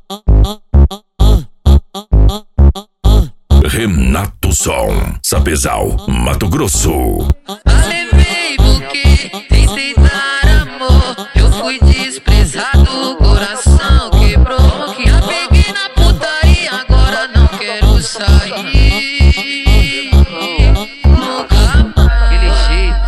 Renato Som, Sapezal, Mato Grosso. Levei buquê, tentei dar amor, eu fui desprezado, o coração quebrou. Que a peguei na putaria, agora não quero sair. Nunca mais, aquele jeito,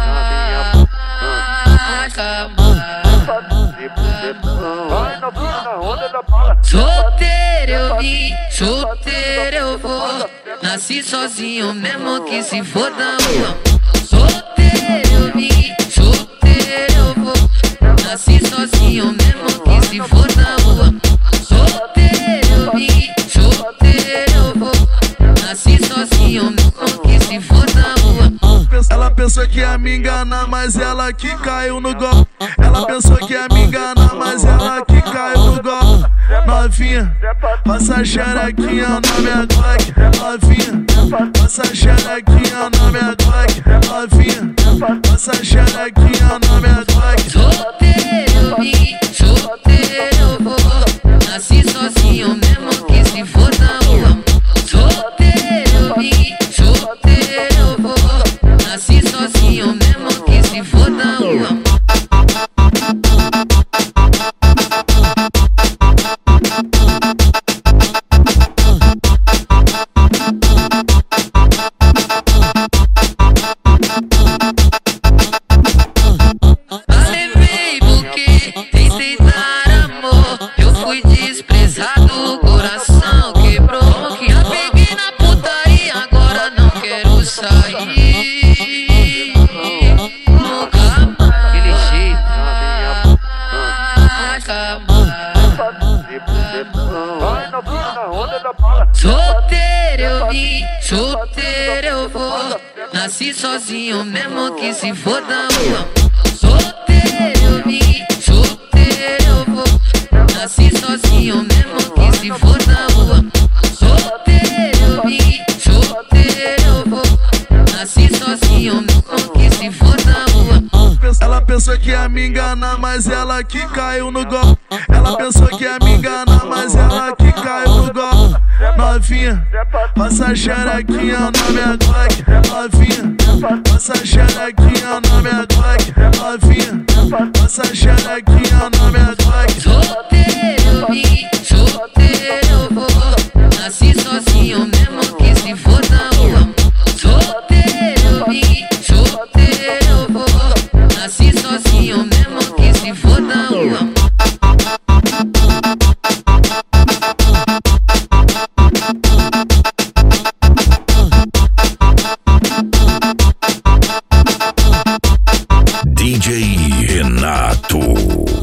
solteiro eu vim, solteiro eu vou. Nasci sozinho mesmo que se foda o amor. Solteiro eu vim, solteiro eu vou. Nasci sozinho mesmo que se foda o amor. Solteiro eu vim, solteiro eu vou. Nasci sozinho mesmo que se foda o amor. Ela pensou que ia me enganar, mas ela que caiu no golpe. Ela pensou que ia me enganar, mas ela que caiu no golpe. Novinha, passa xerequinha na minha Glock. Novinha, passa xerequinha na minha Glock. Novinha, passa xerequinha na minha Glock. Solteiro eu vim, solteiro eu vou. Nasci sozinho mesmo que se foda o amor. Solteiro eu vim, solteiro eu vou. Nasci sozinho mesmo que se foda o amor. Levei buquê, tentei dar amor, eu fui desprezado, o coração quebrou. Que a peguei na putaria, agora não quero sair. Nunca mais, aquele jeito, solteiro eu vim, solteiro eu vou. Nasci sozinho mesmo que se foda o amor. Solteiro eu vim, solteiro eu vou. Nasci sozinho mesmo que se foda o amor. Solteiro eu vim, solteiro eu vou. Nasci sozinho mesmo que se foda o amor. Ela pensou que ia me enganar, mas ela que caiu no golpe. Ela pensou que ia me enganar, mas ela que caiu no golpe. Novinha, passa xerequinha na minha Glock. Novinha, passa xerequinha na minha Glock. Novinha, passa xerequinha na minha Glock. Solteiro eu vim, solteiro eu vou. Nasci sozinho mesmo que se foda o amor. Solteiro eu vim, solteiro eu vou. Nasci sozinho mesmo que se foda o amor. DJ Renato.